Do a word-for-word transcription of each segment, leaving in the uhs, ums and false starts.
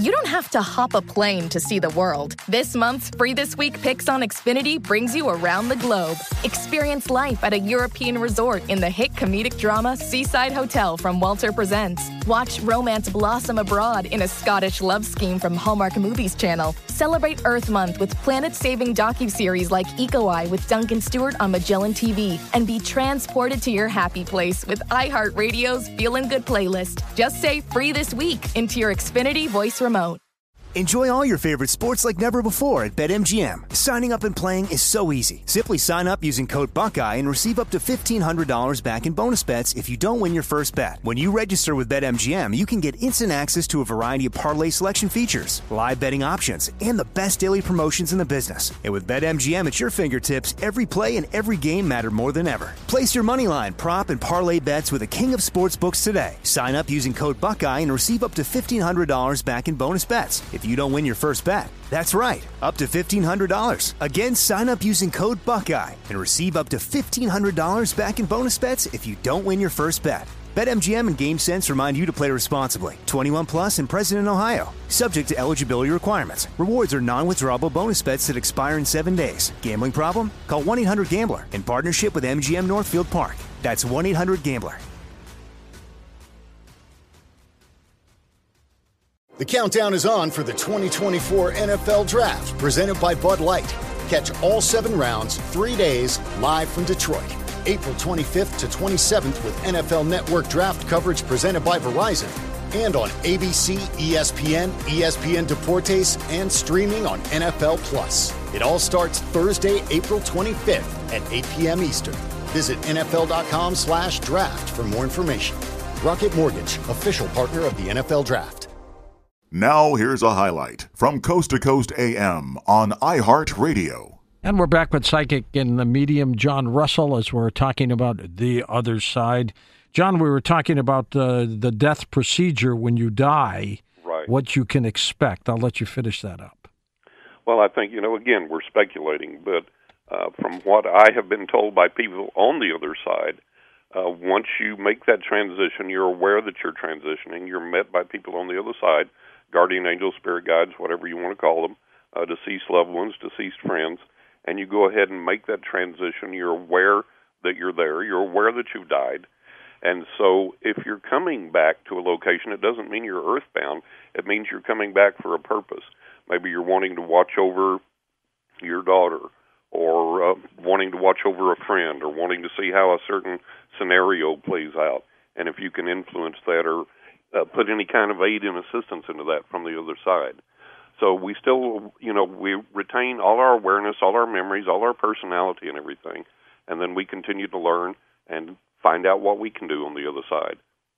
you don't have to hop a plane to see the world. This month's Free This Week Picks on Xfinity brings you around the globe. Experience life at a European resort in the hit comedic drama Seaside Hotel from Walter Presents. Watch romance blossom abroad in a Scottish love scheme from Hallmark Movies Channel. Celebrate Earth Month with planet-saving docuseries like Eco Eye with Duncan Stewart on Magellan T V. And be transported to your happy place with iHeartRadio's Feelin' Good playlist. Just say Free This Week into your Xfinity voice remote. Enjoy all your favorite sports like never before at BetMGM. Signing up and playing is so easy. Simply sign up using code Buckeye and receive up to fifteen hundred dollars back in bonus bets if you don't win your first bet. When you register with BetMGM, you can get instant access to a variety of parlay selection features, live betting options, and the best daily promotions in the business. And with BetMGM at your fingertips, every play and every game matter more than ever. Place your moneyline, prop, and parlay bets with the king of sportsbooks today. Sign up using code Buckeye and receive up to fifteen hundred dollars back in bonus bets if you don't win your first bet. That's right, up to fifteen hundred dollars. Again, sign up using code Buckeye and receive up to fifteen hundred dollars back in bonus bets if you don't win your first bet. BetMGM and GameSense remind you to play responsibly. twenty-one plus and present in Ohio. Subject to eligibility requirements. Rewards are non-withdrawable bonus bets that expire in seven days. Gambling problem? Call one eight hundred gambler in partnership with M G M Northfield Park. That's one eight hundred gambler. The countdown is on for the twenty twenty-four N F L Draft, presented by Bud Light. Catch all seven rounds, three days, live from Detroit. April twenty-fifth to twenty-seventh with N F L Network Draft coverage presented by Verizon. And on A B C, E S P N, E S P N Deportes, and streaming on N F L Plus. It all starts Thursday, April twenty-fifth at eight p.m. Eastern. Visit nfl.com slash draft for more information. Rocket Mortgage, official partner of the N F L Draft. Now here's a highlight from Coast to Coast A M on iHeartRadio. And we're back with psychic in the medium, John Russell, as we're talking about the other side. John, we were talking about uh, the death procedure when you die, right? What you can expect. I'll let you finish that up. Well, I think, you know, again, we're speculating, but uh, from what I have been told by people on the other side, uh, once you make that transition, you're aware that you're transitioning, you're met by people on the other side, guardian angels, spirit guides, whatever you want to call them, uh, deceased loved ones, deceased friends, and you go ahead and make that transition. You're aware that you're there. You're aware that you've died. And so if you're coming back to a location, it doesn't mean you're earthbound. It means you're coming back for a purpose. Maybe you're wanting to watch over your daughter, or uh, wanting to watch over a friend, or wanting to see how a certain scenario plays out. And if you can influence that or Uh, put any kind of aid and assistance into that from the other side. So we still, you know, we retain all our awareness, all our memories, all our personality and everything, and then we continue to learn and find out what we can do on the other side.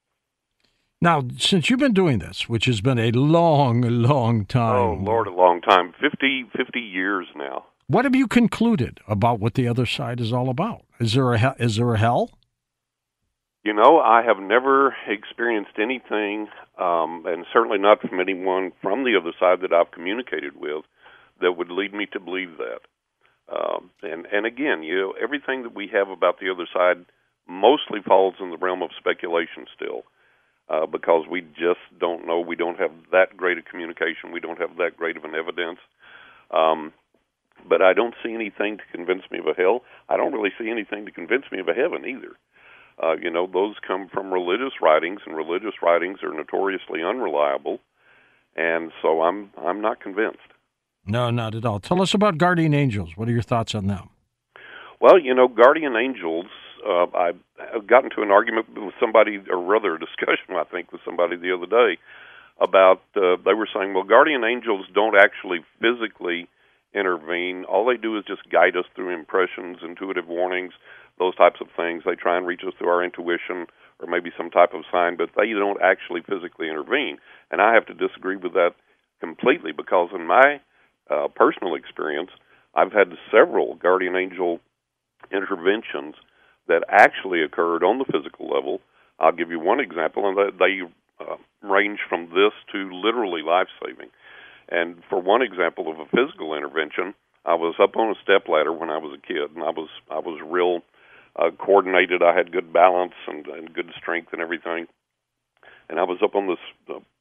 Now, since you've been doing this, which has been a long, long time. Oh, Lord, a long time. fifty, fifty years now. What have you concluded about what the other side is all about? Is there a he- is there a hell? You know, I have never experienced anything, um, and certainly not from anyone from the other side that I've communicated with, that would lead me to believe that. Um, and, and again, you know, everything that we have about the other side mostly falls in the realm of speculation still, uh, because we just don't know. We don't have that great a communication. We don't have that great of an evidence. Um, but I don't see anything to convince me of a hell. I don't really see anything to convince me of a heaven either. Uh, you know, those come from religious writings, and religious writings are notoriously unreliable, and so I'm I'm not convinced. No, not at all. Tell us about guardian angels. What are your thoughts on them? Well, you know, guardian angels, uh, I got into an argument with somebody, or rather a discussion, I think, with somebody the other day about, uh, they were saying, well, guardian angels don't actually physically intervene. All they do is just guide us through impressions, intuitive warnings, those types of things. They try and reach us through our intuition or maybe some type of sign, but they don't actually physically intervene. And I have to disagree with that completely, because in my uh, personal experience, I've had several guardian angel interventions that actually occurred on the physical level. I'll give you one example, and they uh, range from this to literally life-saving. And for one example of a physical intervention, I was up on a stepladder when I was a kid, and I was I was real uh, coordinated. I had good balance and, and good strength and everything. And I was up on this uh,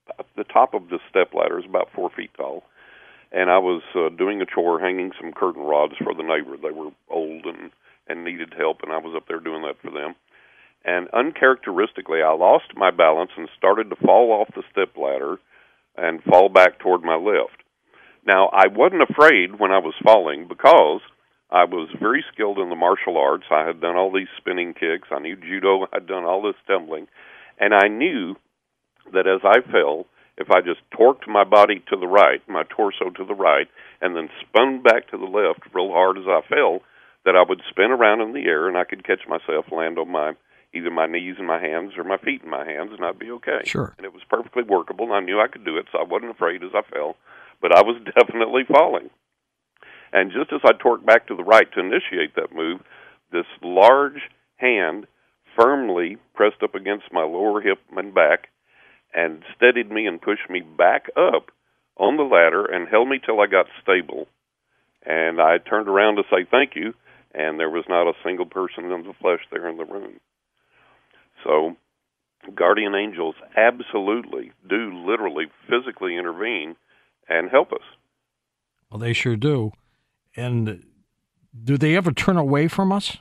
the top of the step ladder is about four feet tall, and I was uh, doing a chore, hanging some curtain rods for the neighbor. They were old and, and needed help, and I was up there doing that for them. And uncharacteristically, I lost my balance and started to fall off the step ladder and fall back toward my left. Now, I wasn't afraid when I was falling because I was very skilled in the martial arts. I had done all these spinning kicks. I knew judo. I'd done all this tumbling. And I knew that as I fell, if I just torqued my body to the right, my torso to the right, and then spun back to the left real hard as I fell, that I would spin around in the air and I could catch myself, land on my either my knees in my hands or my feet in my hands, and I'd be okay. Sure. And it was perfectly workable, and I knew I could do it, so I wasn't afraid as I fell, but I was definitely falling. And just as I torqued back to the right to initiate that move, this large hand firmly pressed up against my lower hip and back and steadied me and pushed me back up on the ladder and held me till I got stable. And I turned around to say thank you, and there was not a single person in the flesh there in the room. So guardian angels absolutely do literally physically intervene and help us. Well, they sure do. And do they ever turn away from us?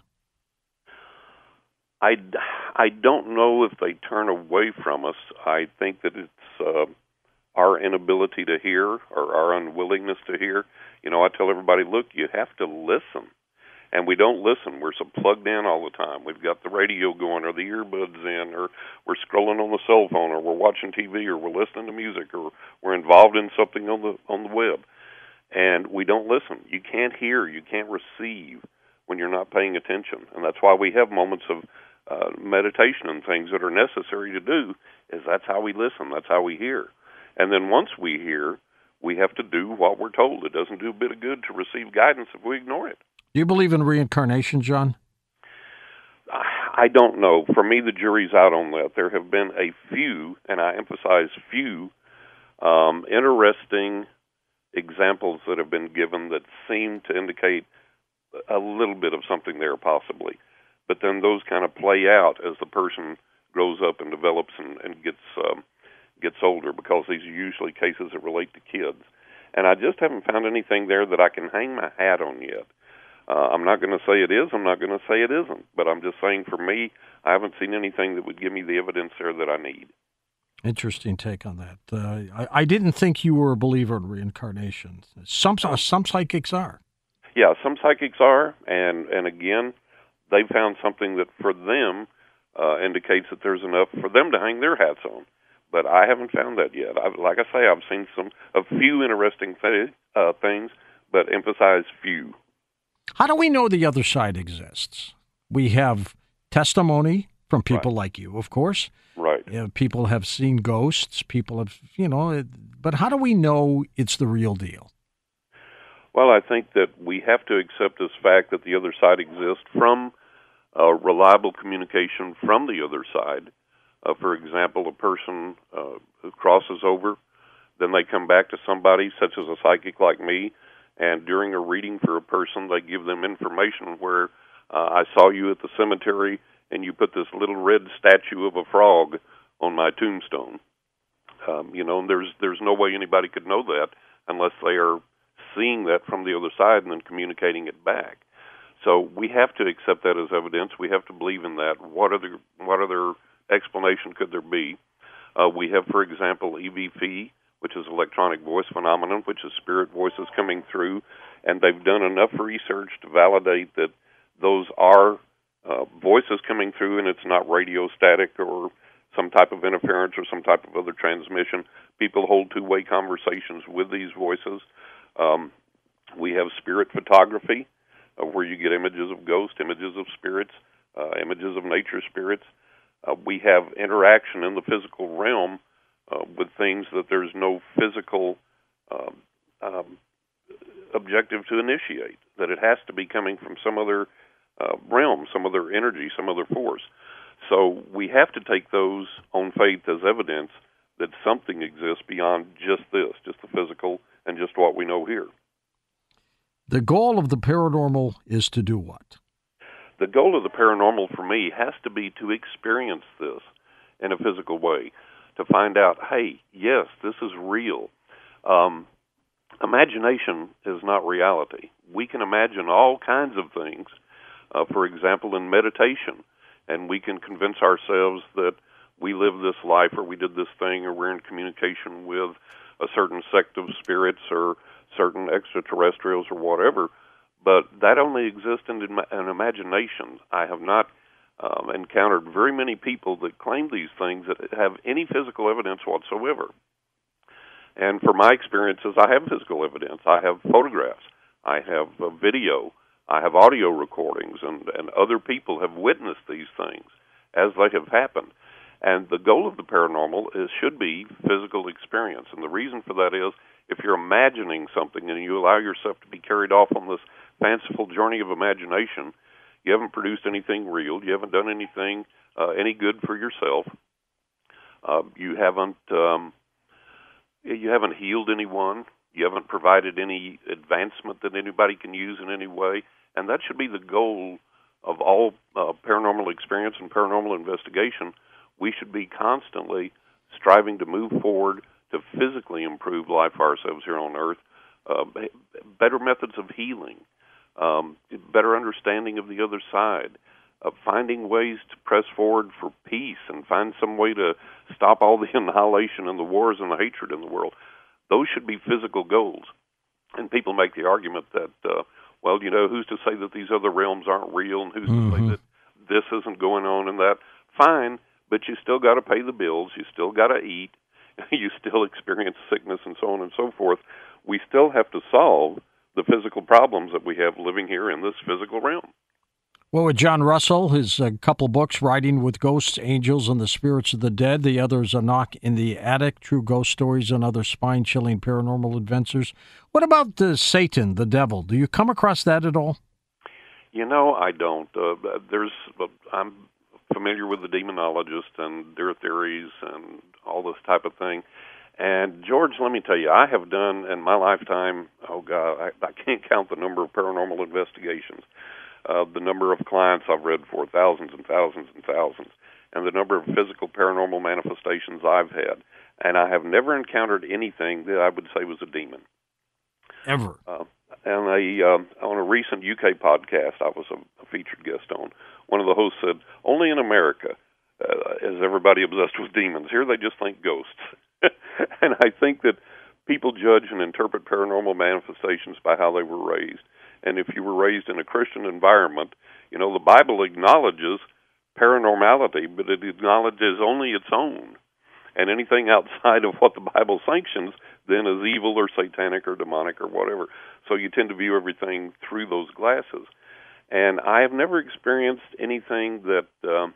I, I don't know if they turn away from us. I think that it's uh, our inability to hear or our unwillingness to hear. You know, I tell everybody, look, you have to listen. And we don't listen. We're so plugged in all the time. We've got the radio going or the earbuds in, or we're scrolling on the cell phone, or we're watching T V, or we're listening to music, or we're involved in something on the on the web. And we don't listen. You can't hear. You can't receive when you're not paying attention. And that's why we have moments of uh, meditation and things that are necessary to do, is that's how we listen. That's how we hear. And then once we hear, we have to do what we're told. It doesn't do a bit of good to receive guidance if we ignore it. Do you believe in reincarnation, John? I don't know. For me, the jury's out on that. There have been a few, and I emphasize few, um, interesting examples that have been given that seem to indicate a little bit of something there possibly. But then those kind of play out as the person grows up and develops and, and gets um, gets older, because these are usually cases that relate to kids. And I just haven't found anything there that I can hang my hat on yet. Uh, I'm not going to say it is. I'm not going to say it isn't. But I'm just saying, for me, I haven't seen anything that would give me the evidence there that I need. Interesting take on that. Uh, I, I didn't think you were a believer in reincarnation. Some some psychics are. Yeah, some psychics are, and, and again, they found something that for them uh, indicates that there's enough for them to hang their hats on. But I haven't found that yet. I, like I say, I've seen some a few interesting th- uh, things, but emphasize few. How do we know the other side exists? We have testimony from people right. like you, of course. Right. You know, people have seen ghosts. People have, you know, but how do we know it's the real deal? Well, I think that we have to accept this fact that the other side exists from uh, reliable communication from the other side. Uh, for example, a person uh, who crosses over, then they come back to somebody, such as a psychic like me, and during a reading for a person, they give them information where uh, I saw you at the cemetery, and you put this little red statue of a frog on my tombstone. Um, you know, and there's there's no way anybody could know that unless they are seeing that from the other side and then communicating it back. So we have to accept that as evidence. We have to believe in that. What other what other explanation could there be? Uh, we have, for example, E V P, which is electronic voice phenomenon, which is spirit voices coming through, and they've done enough research to validate that those are uh, voices coming through, and it's not radio static or some type of interference or some type of other transmission. People hold two-way conversations with these voices. Um, we have spirit photography, uh, where you get images of ghosts, images of spirits, uh, images of nature spirits. Uh, we have interaction in the physical realm uh, with things that there's no physical um, um, objective to initiate, that it has to be coming from some other uh, realm, some other energy, some other force. So we have to take those on faith as evidence that something exists beyond just this, just the physical and just what we know here. The goal of the paranormal is to do what? The goal of the paranormal for me has to be to experience this in a physical way, to find out, hey, yes, this is real. Um, imagination is not reality. We can imagine all kinds of things, uh, for example, in meditation, and we can convince ourselves that we live this life or we did this thing or we're in communication with a certain sect of spirits or certain extraterrestrials or whatever, but that only exists in an imagination. I have not um, encountered very many people that claim these things that have any physical evidence whatsoever. And for my experiences, I have physical evidence. I have photographs. I have uh, video. I have audio recordings, and, and other people have witnessed these things as they have happened. And the goal of the paranormal is should be physical experience. And the reason for that is if you're imagining something and you allow yourself to be carried off on this fanciful journey of imagination, you haven't produced anything real. You haven't done anything uh, any good for yourself. Uh, you haven't um, you haven't healed anyone. You haven't provided any advancement that anybody can use in any way. And that should be the goal of all uh, paranormal experience and paranormal investigation. We should be constantly striving to move forward to physically improve life for ourselves here on Earth, uh, better methods of healing, um, better understanding of the other side, uh, finding ways to press forward for peace and find some way to stop all the annihilation and the wars and the hatred in the world. Those should be physical goals. And people make the argument that, uh, well, you know, who's to say that these other realms aren't real and who's mm-hmm. to say that this isn't going on and that? Fine. But you still got to pay the bills. You still got to eat. You still experience sickness and so on and so forth. We still have to solve the physical problems that we have living here in this physical realm. Well, with John Russell, his uh, couple books, Riding with Ghosts, Angels, and the Spirits of the Dead. The other is A Knock in the Attic, True Ghost Stories and Other Spine-Chilling Paranormal Adventures. What about uh, Satan, the devil? Do you come across that at all? You know, I don't. Uh, there's, uh, I'm familiar with the demonologist and their theories and all this type of thing. And, George, let me tell you, I have done in my lifetime, oh, God, I, I can't count the number of paranormal investigations, uh, the number of clients I've read for, thousands and thousands and thousands, and the number of physical paranormal manifestations I've had. And I have never encountered anything that I would say was a demon. Ever? Uh, and a, uh, on a recent U K podcast I was a, a featured guest on, one of the hosts said, only in America uh, is everybody obsessed with demons. Here they just think ghosts. And I think that people judge and interpret paranormal manifestations by how they were raised. And if you were raised in a Christian environment, you know, the Bible acknowledges paranormality, but it acknowledges only its own. And anything outside of what the Bible sanctions then is evil or satanic or demonic or whatever. So you tend to view everything through those glasses. And I have never experienced anything that uh,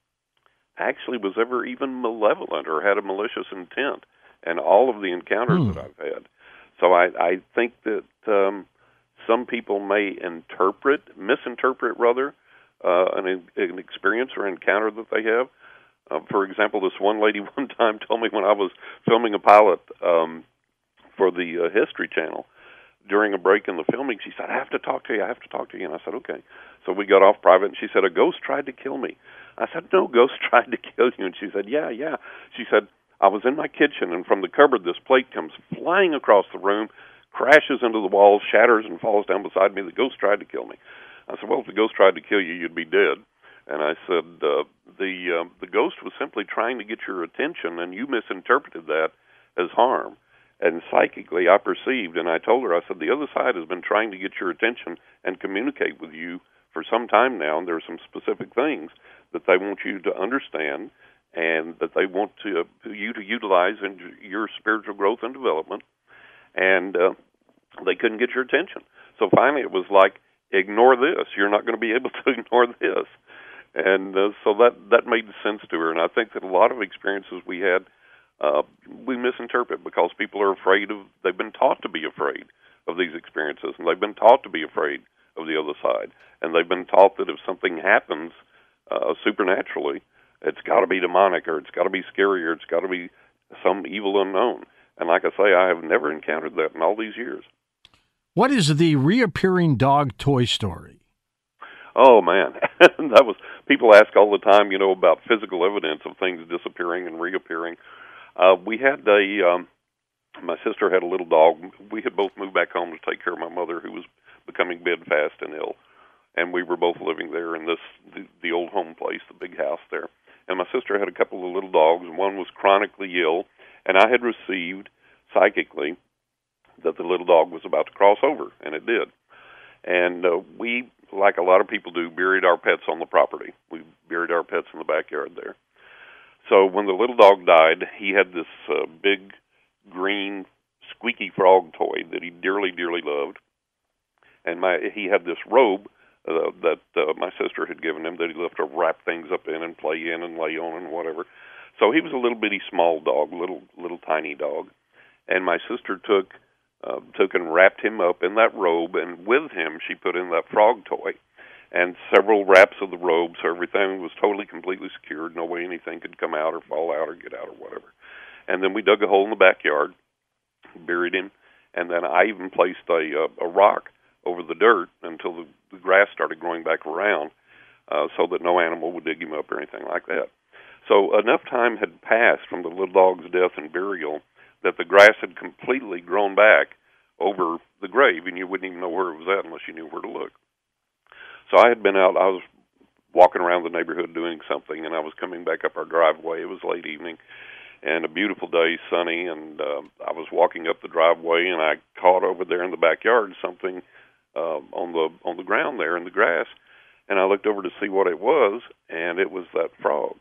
actually was ever even malevolent or had a malicious intent in all of the encounters hmm. that I've had. So I, I think that um, some people may interpret, misinterpret rather, uh, an, an experience or encounter that they have. Uh, for example, this one lady one time told me when I was filming a pilot um, for the uh, History Channel, during a break in the filming, she said, I have to talk to you, I have to talk to you. And I said, okay. So we got off private, and she said, a ghost tried to kill me. I said, no, ghost tried to kill you. And she said, yeah, yeah. She said, I was in my kitchen, and from the cupboard, this plate comes flying across the room, crashes into the wall, shatters, and falls down beside me. The ghost tried to kill me. I said, well, if the ghost tried to kill you, you'd be dead. And I said, uh, the uh, the ghost was simply trying to get your attention, and you misinterpreted that as harm. And psychically, I perceived, and I told her, I said, the other side has been trying to get your attention and communicate with you for some time now, and there are some specific things that they want you to understand and that they want to uh, you to utilize in your spiritual growth and development, and uh, they couldn't get your attention. So finally it was like, ignore this. You're not going to be able to ignore this. And uh, so that, that made sense to her, and I think that a lot of experiences we had, Uh, we misinterpret because people are afraid of, they've been taught to be afraid of these experiences, and they've been taught to be afraid of the other side, and they've been taught that if something happens uh, supernaturally, it's got to be demonic, or it's got to be scary, or it's got to be some evil unknown. And like I say, I have never encountered that in all these years. What is the reappearing dog toy story? Oh, man. That was, people ask all the time, you know, about physical evidence of things disappearing and reappearing. Uh, we had a, um, my sister had a little dog. We had both moved back home to take care of my mother, who was becoming bedfast and ill. And we were both living there in this, the, the old home place, the big house there. And my sister had a couple of little dogs, and one was chronically ill, and I had received psychically that the little dog was about to cross over, and it did. And uh, we, like a lot of people do, buried our pets on the property. We buried our pets in the backyard there. So when the little dog died, he had this uh, big green squeaky frog toy that he dearly, dearly loved. And my he had this robe uh, that uh, my sister had given him that he loved to wrap things up in and play in and lay on and whatever. So he was a little bitty small dog, little little tiny dog. And my sister took uh, took and wrapped him up in that robe, and with him she put in that frog toy and several wraps of the robe, so everything was totally, completely secured. No way anything could come out or fall out or get out or whatever. And then we dug a hole in the backyard, buried him, and then I even placed a, a, a rock over the dirt until the, the grass started growing back around, uh, so that no animal would dig him up or anything like that. So enough time had passed from the little dog's death and burial that the grass had completely grown back over the grave, and you wouldn't even know where it was at unless you knew where to look. So I had been out, I was walking around the neighborhood doing something, and I was coming back up our driveway. It was late evening, and a beautiful day, sunny, and uh, I was walking up the driveway, and I caught over there in the backyard something uh, on the on the ground there in the grass, and I looked over to see what it was, and it was that frog.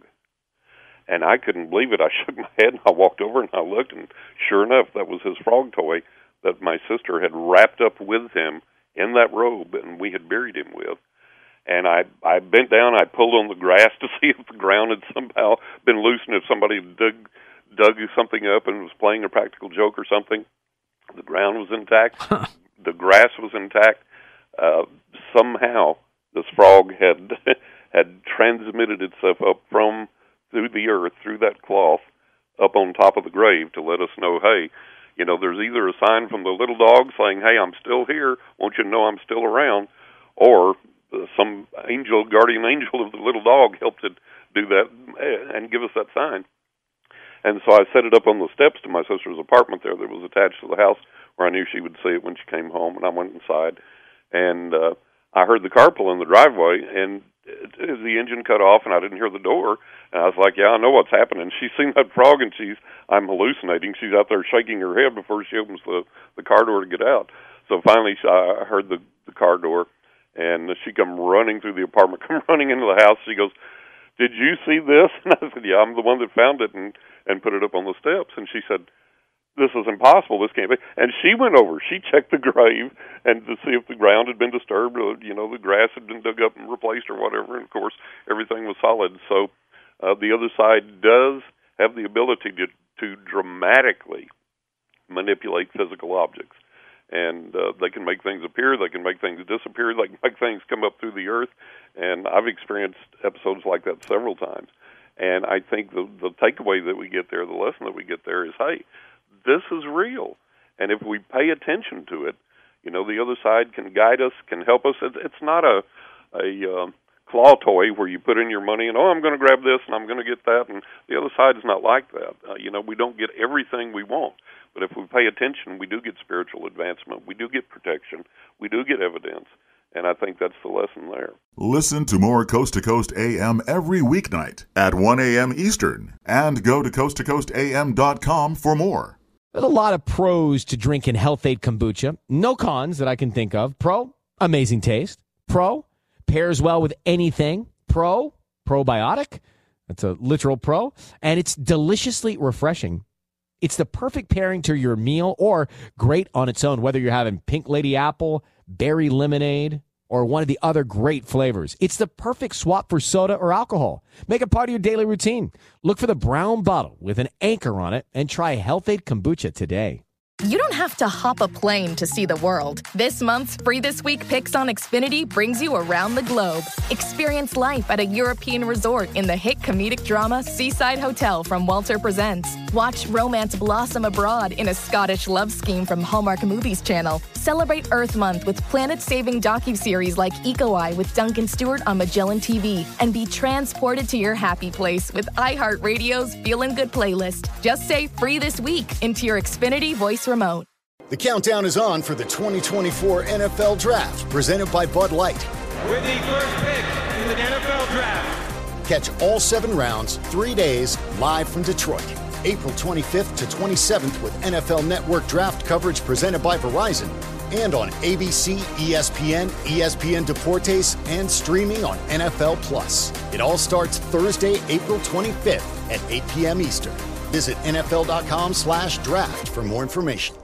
And I couldn't believe it. I shook my head, and I walked over, and I looked, and sure enough, that was his frog toy that my sister had wrapped up with him in that robe, and we had buried him with. And I, I bent down, I pulled on the grass to see if the ground had somehow been loosened, if somebody dug, dug something up and was playing a practical joke or something. The ground was intact. The grass was intact. Uh, somehow, this frog had had transmitted itself up from through the earth, through that cloth, up on top of the grave to let us know, hey, you know, there's either a sign from the little dog saying, hey, I'm still here, want you to know I'm still around, or uh, some angel, guardian angel of the little dog helped it do that and give us that sign. And so I set it up on the steps to my sister's apartment there that was attached to the house where I knew she would see it when she came home, and I went inside, and uh, I heard the car pull in the driveway, and the engine cut off, and I didn't hear the door, and I was like, yeah, I know what's happening. She's seen that frog, and she's, I'm hallucinating. She's out there shaking her head before she opens the, the car door to get out. So finally, I heard the, the car door, and she come running through the apartment, come running into the house. She goes, did you see this? And I said, yeah, I'm the one that found it and, and put it up on the steps. And she said, this is impossible. This can't be. And she went over. She checked the grave and to see if the ground had been disturbed, or, you know, the grass had been dug up and replaced or whatever. And, of course, everything was solid. So uh, the other side does have the ability to, to dramatically manipulate physical objects. And uh, they can make things appear, they can make things disappear, they can make things come up through the earth. And I've experienced episodes like that several times. And I think the, the takeaway that we get there, the lesson that we get there is, hey, this is real. And if we pay attention to it, you know, the other side can guide us, can help us. It's, it's not a, a uh, claw toy where you put in your money and, oh, I'm going to grab this and I'm going to get that. And the other side is not like that. Uh, you know, we don't get everything we want. But if we pay attention, we do get spiritual advancement. We do get protection. We do get evidence. And I think that's the lesson there. Listen to more Coast to Coast A M every weeknight at one a.m. Eastern. And go to coast to coast a m dot com for more. There's a lot of pros to drinking Health-Ade kombucha. No cons that I can think of. Pro, amazing taste. Pro, pairs well with anything. Pro, probiotic. That's a literal pro. And it's deliciously refreshing. It's the perfect pairing to your meal or great on its own, whether you're having pink lady apple, berry lemonade, or one of the other great flavors. It's the perfect swap for soda or alcohol. Make it part of your daily routine. Look for the brown bottle with an anchor on it and try Health-Ade kombucha today. You don't have to hop a plane to see the world. This month's Free This Week Picks on Xfinity brings you around the globe. Experience life at a European resort in the hit comedic drama Seaside Hotel from Walter Presents. Watch romance blossom abroad in a Scottish love scheme from Hallmark Movies Channel. Celebrate Earth Month with planet-saving docuseries like Eco Eye with Duncan Stewart on Magellan T V. And be transported to your happy place with iHeartRadio's Feelin' Good playlist. Just say Free This Week into your Xfinity voice remote. The countdown is on for the twenty twenty-four N F L Draft, presented by Bud Light. With the first pick in the N F L Draft. Catch all seven rounds, three days, live from Detroit. April twenty-fifth to twenty-seventh with N F L Network Draft coverage presented by Verizon. And on A B C, E S P N, E S P N Deportes, and streaming on N F L Plus. It all starts Thursday, April twenty-fifth at eight p.m. Eastern. Visit N F L dot com slash draft for more information.